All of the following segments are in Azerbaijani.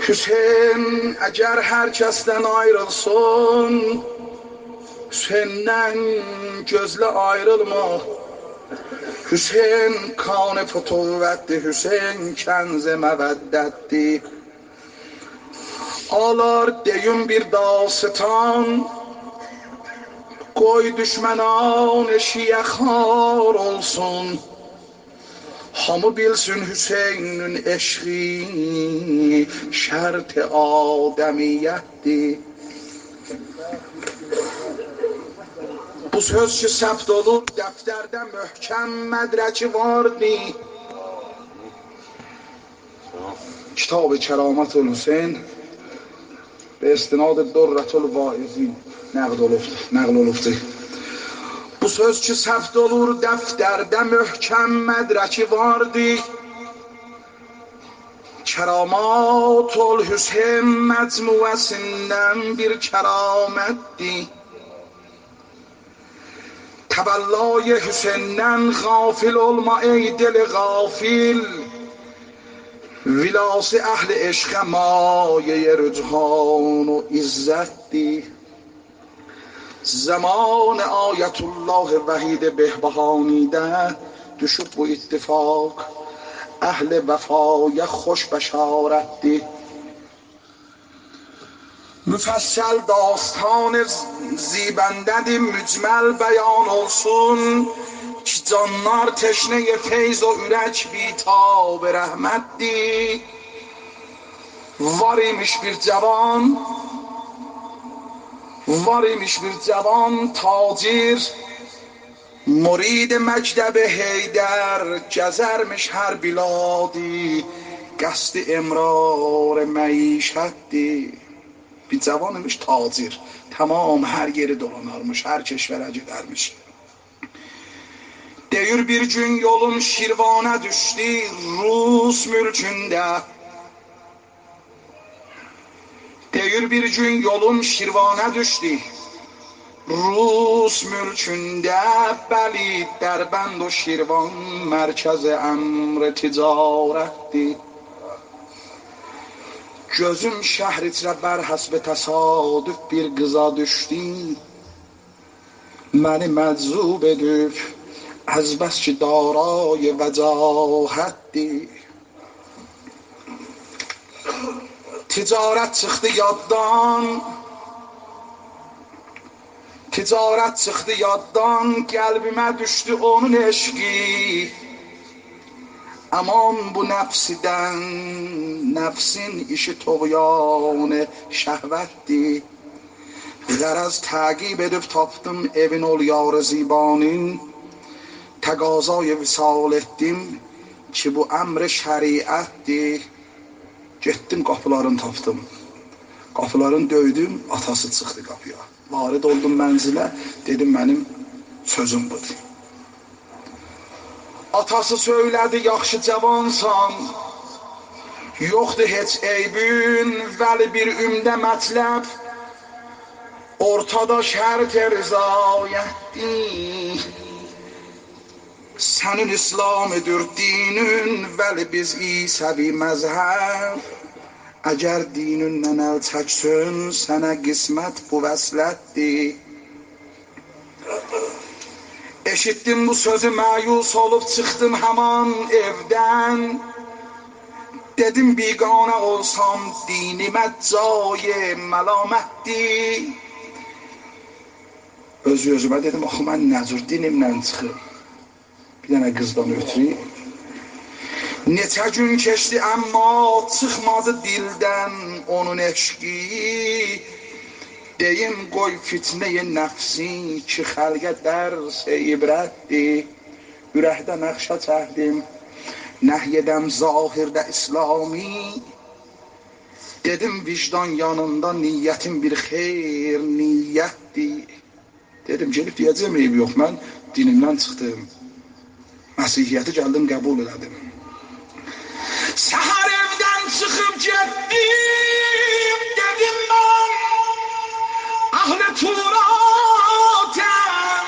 Hüseyin eğer herkesten ayrılsın, Hüseyin'den gözle ayrılma. Hüseyin kanı fütuvvetdi, Hüseyin kenze meveddetdi. Ağlar deyim bir dastan, koy düşmenan eşiğe xar olsun. Hamı bilsin Hüseyin'in eşqi şart-ı ademiyyətdir. Bu söz ki səbt olub dəftərdə möhkəm mədrəki vardı. Kitab-ı Kəramat-ül Hüseyin ve istinad-ı Durrətül Vaizin nəql olubdur. Bu söz ki səbt olur dəftərdə möhkəm mədrəki vardı. Kəramat-ül Hüseyin məcmuəsindən bir kəramətdir. Təbəllay Hüseyndən gafil olma ey deli gafil. Vilası əhl-i eşqə maye rüchan و izzətdir. Zaman ayetullah vahid behbahani'de düşüp bu ittifak اهل وفای خوش بشارتی. Müfəssəl dastan zibəndədir, mücməl bəyan olsun ki canlar teşne feyz o ürək bitab rəhmətdir. Var imiş bir cavan tacir, مرید مکتب حیدر گذرmiş her biladi قصد امرار معیشتdi. Bir cavan imiş tacir, tamam her yeri dolanarmış, her keşvere gidermiş. Deyir bir gün yolum Şirvana düştü Rus mülkünde. Deyir bir gün yolum Şirvana düştü Rus mülkünde. Bəli Dərbənd o Şirvan mərkəz əmr ticarətdir. Gözüm şəhər içrə bər həsb təsadüf bir qıza düşdü. Məni məczub edib az bəs ki daray vəcahətdir. Ticarət çıxdı yaddan, qəlbimə düşdü onun eşqi. Aman bu nəfsidən, nəfsin işi toğyan şəhvətdir. Qərəz təqib edib tapdım evin ol yar zibanin. Təqazay visal etdim ki bu əmr şəriətdir. Getdim qapılarını tapdım. Qapılarını döydüm, atası çıxdı qapıya. Varid oldum mənzilə, dedim mənim sözüm budur. Atası söylədi, yaxşı cavansan, yoxdur heç eybün, vəli bir ümdə mətləb, ortada şərt rızayətdir. Sənin İslam edir dinin, vəli biz İsəvi məzhəb. Əgər dinindən əl çəksin, sənə qismət bu vəslətdir. Eşitdim bu sözü məyus olub çıxdım həman evdən. Dedim biganə olsam dinimə caye məlamətdir. Özümə dedim, axı mən nə cür dinimlə çıxım? Bir dənə qızdan ötürü. Neçə gün keçdi əmma çıxmadı dildən onun eşqi. Deyim qoy fitnəyə nəfsin ki xəlqə dərs ibrətdir. Ürəkdə nəqşə çəkdim, nəhyedəm zahirdə İslami. Dedim vicdan yanında niyyətim bir xeyr niyyətdir. Dedim gelib deyəcəm eyb yox, mən dinimdən çıxdım. Məsihiyyəti gəldim qəbul elədim. Səhər evdən çıxıb getdim, dedim mən ahl-i turatəm.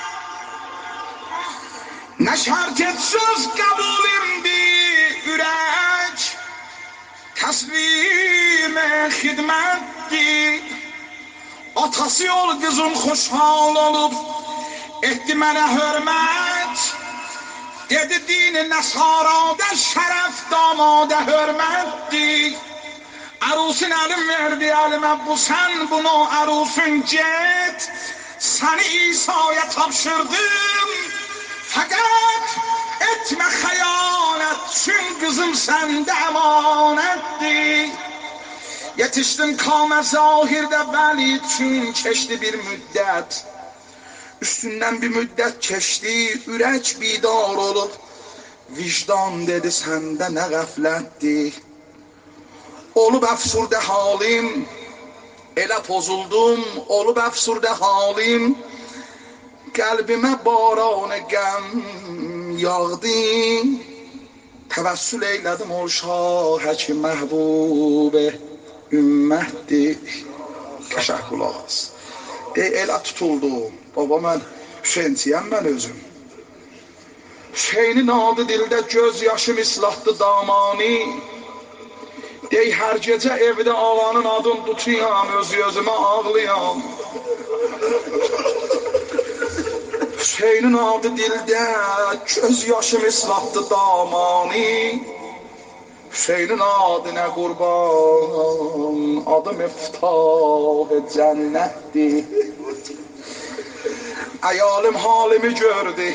Nə şərt etsiz qəbulimdir ürək təslim Xeydimə xidmətdir. Atası ol qızım xoşhal olub, etdi mənə hörmət. Dedi dini nəsarada şərəf damada hörmətdir. Ərusin əlim verdi əlimə, bu sən bunu ərusun get. Səni İsa'ya tapşırdım, fəqət etmə xəyanət, çün qızım səndə əmanətdir. Yetişdim kâme zahirde veli, çün keçdi bir müddət. Üstündən bir müddət keçdi, ürək bidar olub. Vicdan dedi səndə nə qəflətdir. Olub əfsurdə halim, elə pozuldum, olub əfsurdə halim. Qəlbimə baran qəm yağdı. Təvəssül eylədim ol şahə ki məhbub ümmətdir. Qəşəng qulaq as. Elə tutuldum. Baba mən Hüseynciyəm mən özüm. Hüseynin adı dildə göz yaşım islahdı damani. Dey hər gecə evdə ağanın adını tutuyam, özümə ağlayam. Hüseynin adı dildə göz yaşım islahdı damani. Hüseynin adı nə qurban, adı miftah cənnətdir. Əyalim halimi gördü,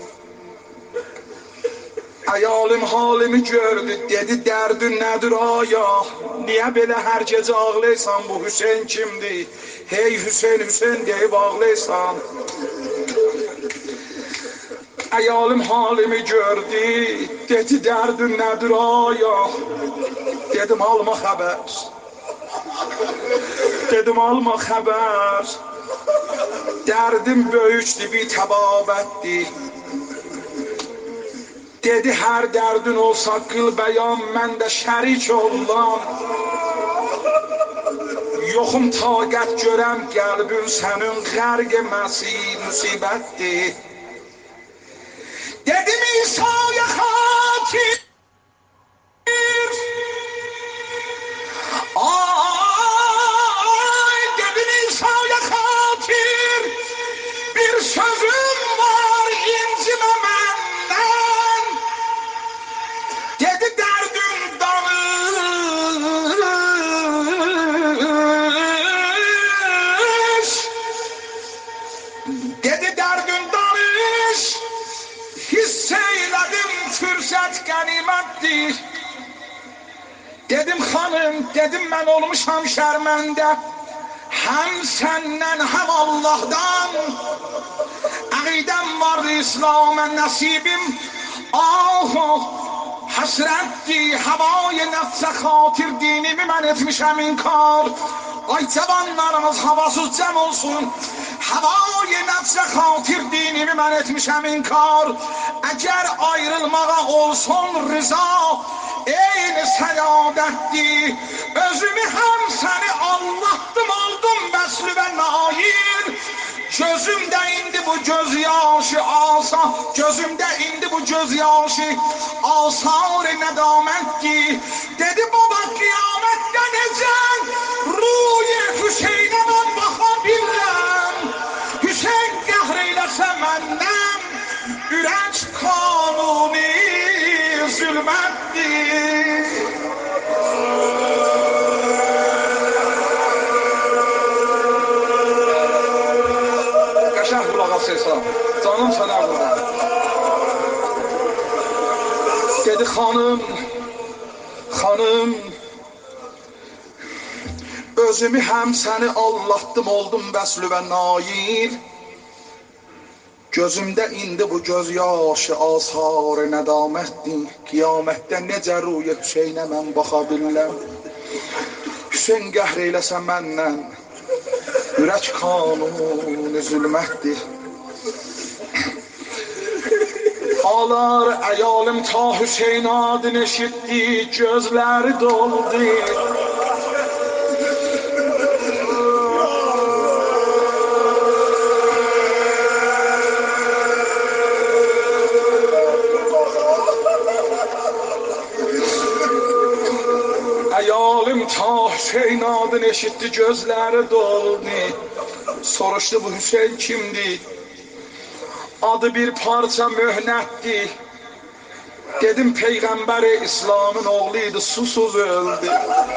əyalim halimi gördü, dedi dərdin nədir aya? Niyə belə hər gecə ağlaysan, bu Hüseyn kimdir? Hey Hüseyn, Hüseyn deyib ağlaysan. Əyalim halimi gördü, dedi dərdin nədir aya? Dedim alma xəbər, dedim alma xəbər. Dərdim böyükdür, bir təbabətdir. Dedi hər dərdin olsa qıl bəyan, mən də şərik olam. Yoxum taqət görəm qəlbin sənin, xərq müsibətdir. Dedim İsa'ya xatir, ay dedim İsa'ya xatir, bir sözüm var incimə məndən. Dedi dərdim danış, dedi dərdim danış. Hiss eylədim fürsət qənimətdir. Dedim xanım, dedim mən olmuşam şərməndə, həm səndən, həm Allah'dan. Əqidəm var İslam'a nəsibim, həsrətdir, havayı nəfsə xatir dinimi mən etmişəm inkar. Ay cavanlarımız havasız cəm olsun, havayı nəfsə xatir dinimi mən etmişəm inkar. Əgər ayrılmağa olsun rıza, eyni sədadətdir. Özümü həm səni Allah'dım oldum bəslü və nail. Gözümdə indi bu göz yaşı alsa, gözümdə indi bu göz yaşı alsar nədamətdir. Dedi baba qiyamətdə necə ruye Hüseynə mən baxa bilirəm. Hüseyn qəhr eyləsə məndən, ürək kanuni zülmətdir. Qəşəng qulaq as Seysan, canım sənə qurban. Dedi xanım, xanım, özümü həm səni Allah'dım oldum bəslü və nail. Gözümdə indi bu göz yaşı asar nədamətdir. Qiyamətdə necə ruyə Hüseynə mən baxa bilirəm. Hüseyn qəhr eyləsə məndən, ürək kanuni zülmətdir. Ağlar əyalim ta Hüseyn adını eşitdi, gözləri doldu. Əyalim ta Hüseyin adını eşitdi, gözləri doldu. Soruşdu, bu Hüseyin kimdir? Adı bir parça möhnətdir. Dedim, Peyğəmbər-i İslamın oğluydu, susuz öldü.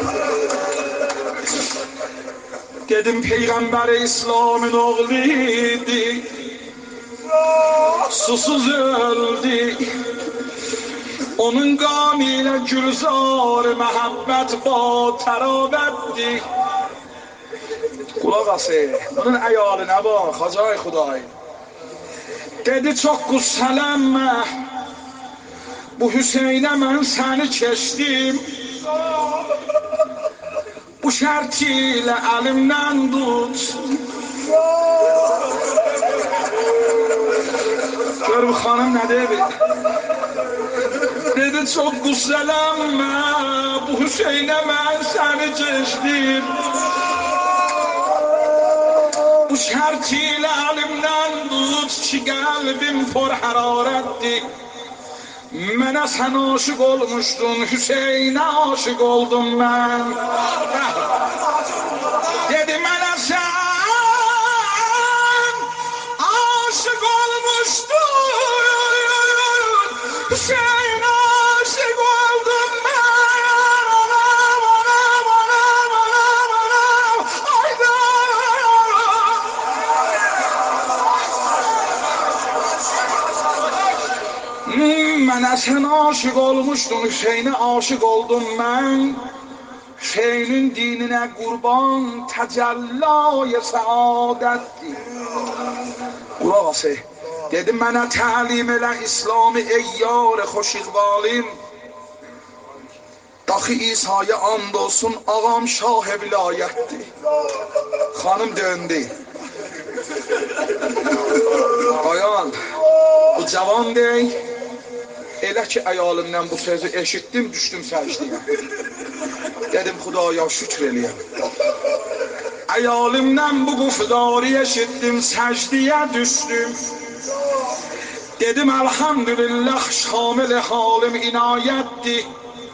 Dedim, Peyğəmbər-i İslamın oğluydu, susuz öldü. Onun qanı ilə gülzar məhəbbət ba tərabətdir. Qulaq ası, bunun əyalinə bax, Xacay Xuday. Dedi, çox qüssələnmə, bu Hüseynə mən səni keçdim. Bu şərt ilə əlimdən tut. Gör bu xanım nə deyir? Dedi, çox qüssələnmə, bu Hüseynə mən səni keçdim. Bu şərt ilə əlimdən tut ki, qəlbim por hərarətdir. Mənə sən aşıq olmuşdun, Hüseynə aşıq oldum mən. Dedi, mənə sən aşıq olmuşdun, Hüseynə aşıq oldum mən. Mənə sən aşıq olmuşdun, Hüseynə aşıq oldum mən. Hüseynin dininə qurban təcəllay səadətdir. Qulaq ası, dedim, mənə təlim elə İslamı ey yar xoş iqbalim. Daxı İsa'ya and olsun, ağam şah vilayətdir. Xanım döndü. Bayan, bu cavan deyil. Elə ki, əyalimdən bu sözü eşitdim, düşdüm səcdiyə. Dedim, Xudaya şükür eləyəm. Əyalimdən bu qufdarı eşitdim, səcdiyə düşdüm. Dedim, elhamdülillah, şamil halim inayətdir.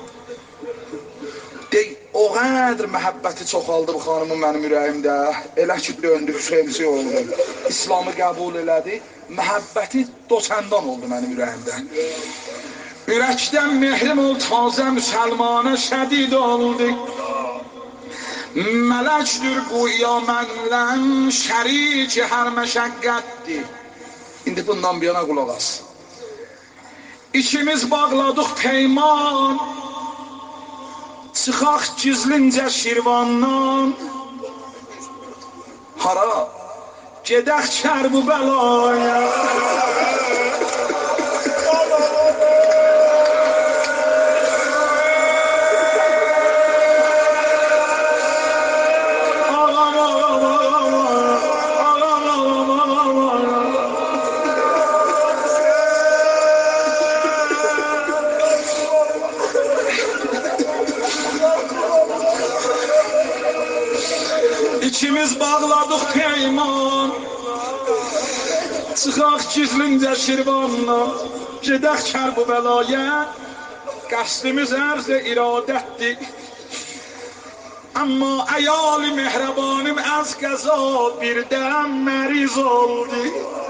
O qədər məhəbbəti çoxaldı bu xanımın mənim ürəyimdə. Elə ki, döndü, Hüseynsi oldu. İslamı qəbul elədi, məhəbbəti doçəndan oldu mənim ürəyimdə. Ürəkdən mehrim ol, tazə müsəlmana şədid oldu. Mələkdir quya mənlən, şərik hər məşəqqətdir. İndi bundan bir yana qulaq as. İkimiz bağladıq peyman, çıxaq gizlincə Şirvandan. Hara? Gedək Kərbəlaya. İkimiz bağladıq peyman, çıxaq gizlincə Şirvandan, gedək Kərbəlaya. Qəsdimiz ərz iradətdir. Amma əyali mehrabanım az qəza birdən məriz oldu.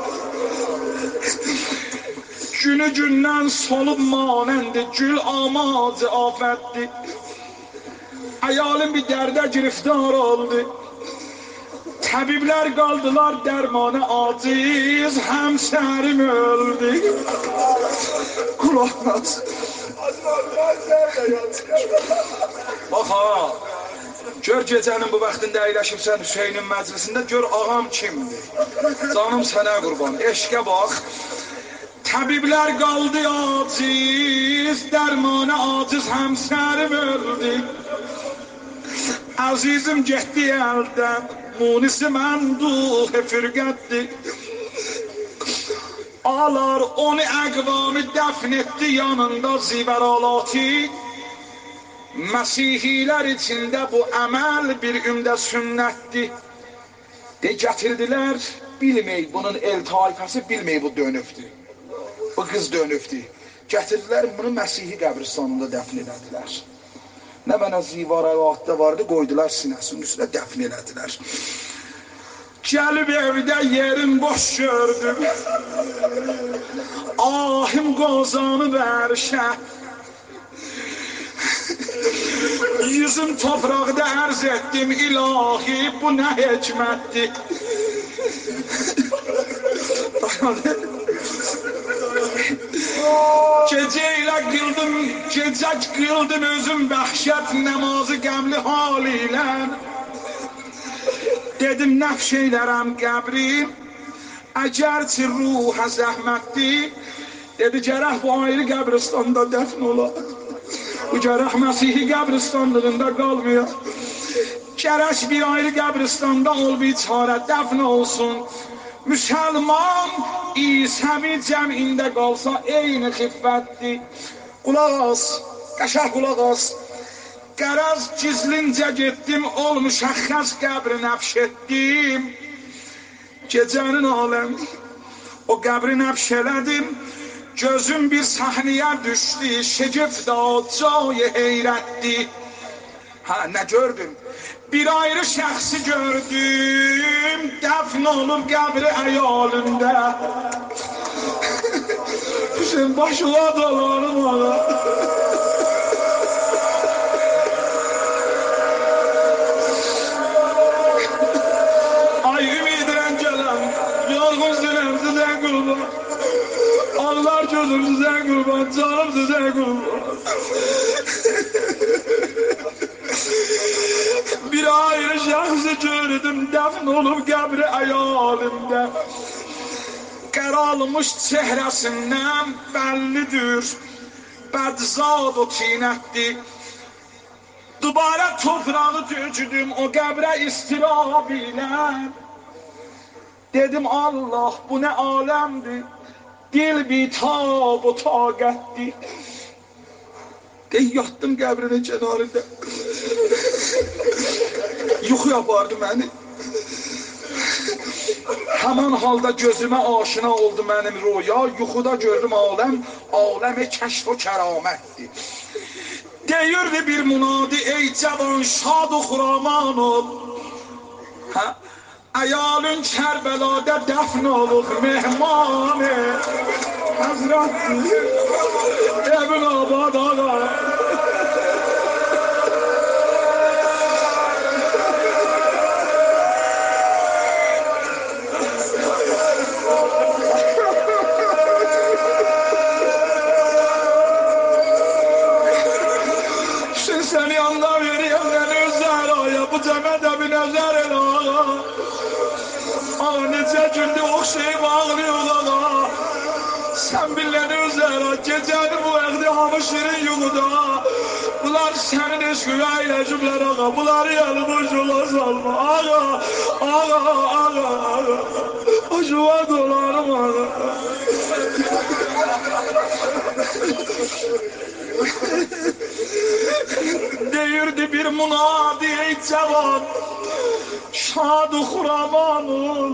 Günü gündən solub manəndi, gül amacı afətdir. Əyalim bir dərdə giriftar oldu. Təbiblər qaldılar dərmanə aciz, həmsərim öldü. Qulaq as. Bax ha, gör gecənin bu vaxtında əyləşibsən Hüseynin məclisində, gör ağam kimdir. Canım sənə qurban, eşqə bax. Təbiblər qaldı aciz, dərmanə aciz, həmsərim öldü. Əzizim getdi əldən, munisi mənduh firqətdir. Alar onu əqvamı dəfn etdi yanında zivəralati. Məsihilər içində bu əməl bir ümdə sünnətdir. De gətirdilər, bilmey bunun el tayfəsi, bilmey bu dönübdür. Bu qız dönübdür. Gətirdilər bunu Məsihi qəbristanında dəfn edədilər. nə mənə zivarəvatda vardı, qoydular sinəsinin üstünə dəfn elədilər. Gəlib evdə yerim boş gördüm, ahim qozanı bərşə, yüzüm topraqda ərz etdim, ilahi bu nə hikmətdir. Gecə ilə qıldım, gecə qıldım özüm bəxşət namazı qəmli hal ilə. Dedim nəfş eylərəm qəbrim, əgərçi ruha zəhmətdir. Dedi gərək bu ayrı qəbristanda dəfn ola. Bu gərək Məsihi qəbristanlığında qalmıyor. Gərək bir ayrı qəbristanda ol, bir çarə dəfn olsun. Müsəlman İsəmi cəmində qalsa eyni xiffətdir. Qulaq as, qəşəng qulaq as. Qərəz gizlincə getdim, ol müşəxxəs qəbri nəfş etdim. Gecənin aləmi, o qəbri nəfş elədim. Gözüm bir səhnəyə düşdü, şegifda cay heyrətdir. Ha, nə gördüm? Bir ayrı şəxsi gördüm, dəfn olub qəbri əyalında. Hüseyin başıla dolanım ona. Ay ümidirən gələm, yorğun sinəm sizə qurban. Ağlar gözüm sizə qurban, canım sizə qurban. Bir ayrı şəxsi gördüm, dəfn olub qəbri əyalında. Qaralmış çehrəsindən bəllidir, bədzad o tinətdir. Dubara toprağı töküdüm o qəbrə istirab ilə. Dedim Allah bu nə aləmdir, dil bitab o taqətdir. Yattım qəbrinin kənarında. Yuxu yapardı məni. Həman halda gözümə aşina oldu mənim rüya. Yuxuda gördüm aləm, aləmi kəşf o kəramətdir. Deyirdi bir munadi, ey cavan şad u xuraman ol. Əyalın Kərbəlada dəfn olub mehmanı. Həzrətdir, Ebn Abad ağa. Səni yanına veriyəm, məni üzər aya, bu cəmədə bir nəzər el ağa. Ağa, necə gündü oxşayıb ağlıyıq ağa. Sən bilən üzər aya, gecəni bu əqdi hamı şirin yuğuda. Bunlar sənin eşqüyə eyləciblər ağa, bunları yanımış yola salma. Ağa, ağa, ağa, ağa, hoşuma dolanım ağa. Deyirdi bir munadi, ey cavan, şad-ı xuraman ol.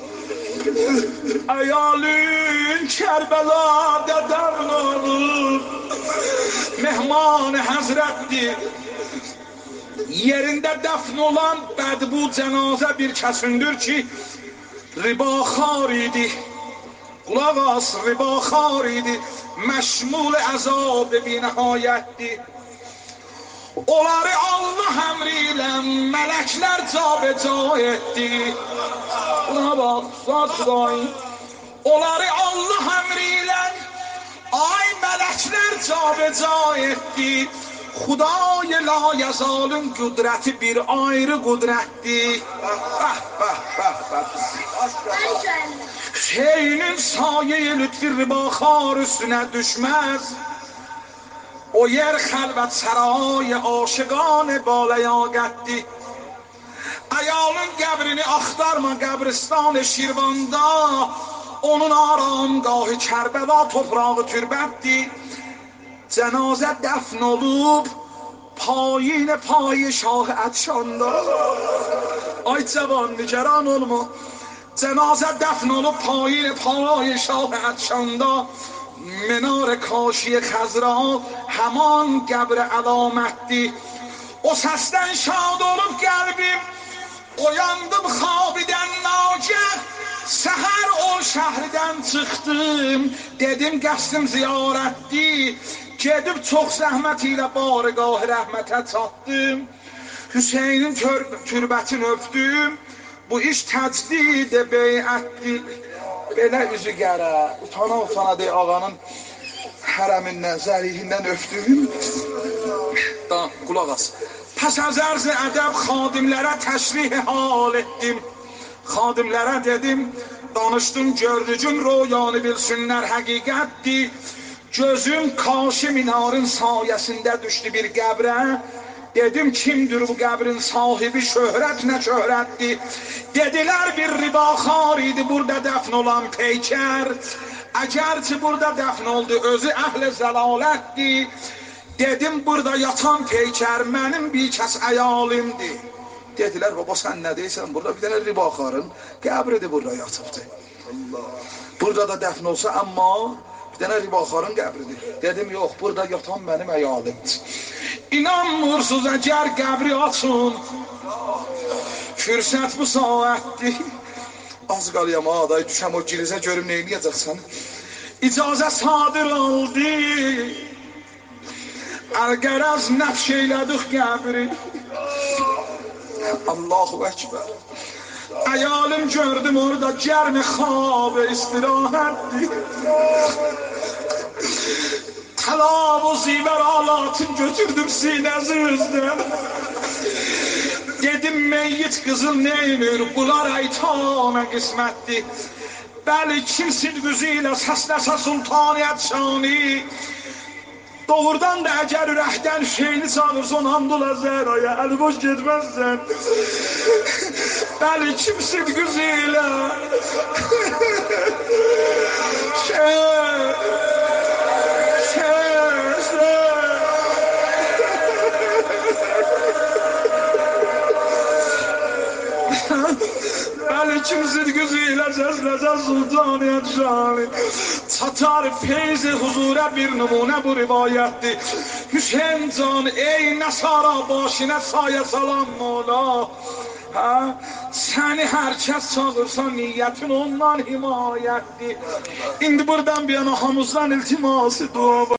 Əyalün Kərbəlada dəfn olub, mehman-ı həzrətdir. Yerində dəfn olan bədbu cənazə bir kəsündür ki, ribaxar idi. Qulaq as, ribaxar idi, məşmul əzab binəhayətdir. Onları Allah əmri ilə mələklər cabeca etdi. Buna bax, satlayın. Onları Allah əmri ilə ay mələklər cabeca etdi. Xuday layəzalın qüdrəti bir ayrı qüdrətdir. Hüseynin saye-i lütfi ribaxar üstünə düşməz. O yer xəlvət səray aşıqan balayaqətdir. Əyalın qəbrini axtarma qəbristan Şirvanda. Onun aramgahı Kərbəla toprağı türbətdir. Cənazə dəfn olub payine payı şah ətşanda. Ay cavan nigeran olma. Cənazə dəfn olub payine payı şah ətşanda. Menar kaşi Xəzra həman qəbr əlamətdir. O səsdən şad olub qəlbim, oyandım xabidən nagah, səhər ol şəhridən çıxdım, dedim qəsdim ziyarətdir, gedib çox zəhmət ilə barigah rəhmətə çatdım, Hüseynin türbətini öpdüm, bu iş təcdid beyətdir, belə üzü qərə, utana dey ağanın hərəmindən, zərihindən öpdüm, qulaq as. Pəs az ərz-i ədəb xadimlərə təşrih hal etdim, xadimlərə dedim, danışdım gördücüm royanı bilsinlər həqiqətdir, gözüm Kaşı minarın sayəsində düşdü bir qəbrə, dedim kimdir bu qəbrin sahibi, şöhrət nə şöhrətdir, dedilər bir ribaxar idi burada dəfn olan peykər, əgərçi burada dəfn oldu özü əhl-i zəlalətdir, dedim burada yatan peykər mənim bir kəs əyalimdir. Dedilər, baba sən nə deyirsən, burada bir dənə ribaxarın qəbridir burada yatıbdır. Burada da dəfn olsa, amma bir dənə ribaxarın qəbridir. Dedim, yox, burada yatan mənim əyalimdir. İnanmırsınız əgər qəbri açın, fürsət bu saətdir. Az qalıyam aday, düşəm o girizə görüm neyniyəcəksən. İcazə sadir oldu, Əl-qərəz nəfş eylədik qəbri. Allahu Ekber. Əyalim gördüm orada gərmi xab istirahətdir. Təlav o zivər alatın götürdüm sinəzimizdən. Dedim meyyit qızıl neynir, bunlar aytana qismətdir. Bəli kimsin qızı ilə səsləsə sultaniyyət şani. Doğrudan da əgər ürəkdən şeyini çağırsan, hamdullah Zəhraya, əli boş getməzsən. Bəli, kimsin qızı ilə? Bəli, kimsin qızı ilə səsləsən sultaniyyət şani. Çatar feyz-i huzura bir nümunə bu rivayətdir. Hüseyin can, ey nəsara başına sayə salam mola. Səni hər kəs çağırsa niyyətin ondan himayətdir. İndi buradan bir yana hamuzdan iltiması dua var.